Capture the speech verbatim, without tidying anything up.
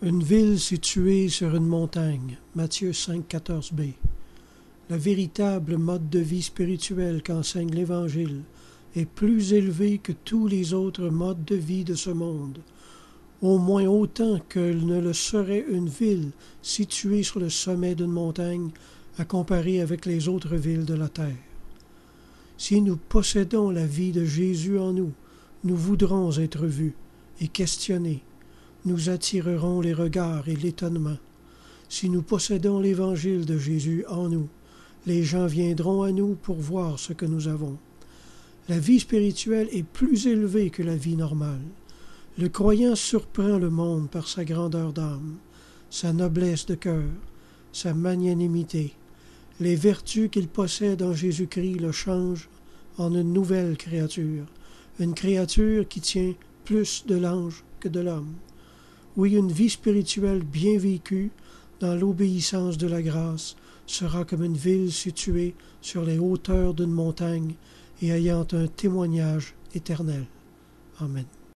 Une ville située sur une montagne. Matthieu cinq, quatorze b. Le véritable mode de vie spirituel qu'enseigne l'Évangile est plus élevé que tous les autres modes de vie de ce monde, au moins autant que ne le serait une ville située sur le sommet d'une montagne à comparer avec les autres villes de la terre. Si nous possédons la vie de Jésus en nous, nous voudrons être vus et questionnés. Nous attirerons les regards et l'étonnement. Si nous possédons l'Évangile de Jésus en nous, les gens viendront à nous pour voir ce que nous avons. La vie spirituelle est plus élevée que la vie normale. Le croyant surprend le monde par sa grandeur d'âme, sa noblesse de cœur, sa magnanimité. Les vertus qu'il possède en Jésus-Christ le changent en une nouvelle créature, une créature qui tient plus de l'ange que de l'homme. Oui, une vie spirituelle bien vécue dans l'obéissance de la grâce sera comme une ville située sur les hauteurs d'une montagne et ayant un témoignage éternel. Amen.